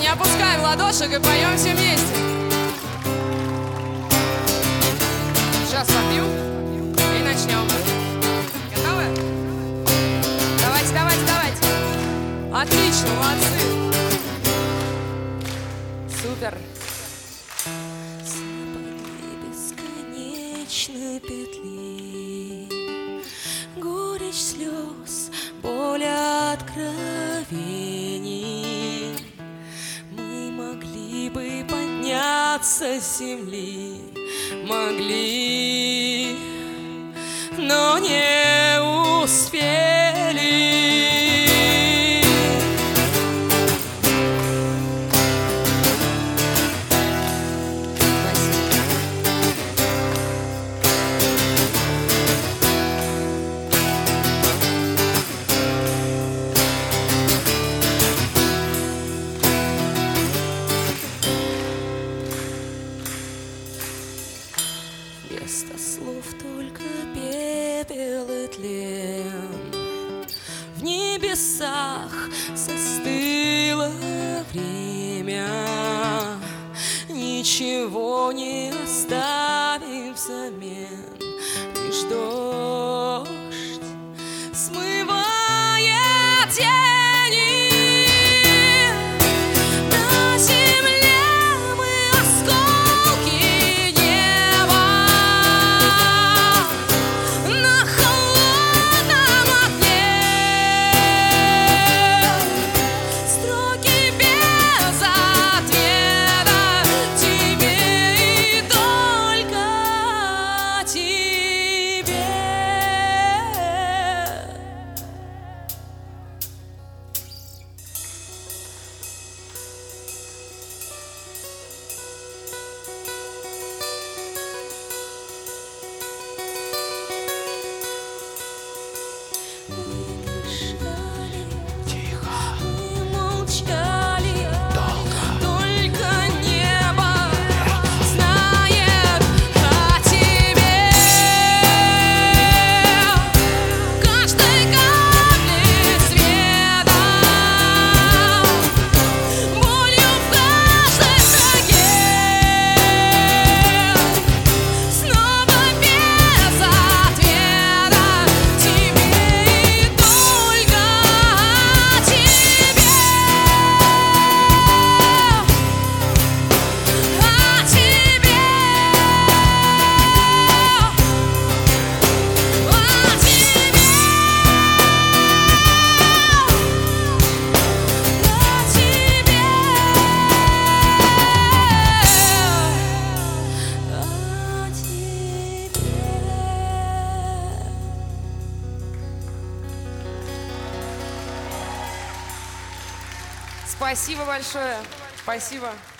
Не опускаем ладошек и поем все вместе. Сейчас попью и начнем. Готовы? Давайте, давайте, давайте. Отлично, молодцы. Супер. Бесконечной петли, горечь слез, боль откровений. Мы могли бы подняться с земли, могли, но не успели. Вместо слов только пепел и тлен. В небесах застыло время. Ничего не оставим взамен. Лишь дождь смывает тени. На земле мы осколки неба. На холодном огне строки без ответа. Тебе и только тебе. Тихо, Мы молчали, долго. только небо знает о тебе. Каждой капли света, болью в каждой строке, снова без ответа. Тебе и только тебе. Спасибо большое. Спасибо.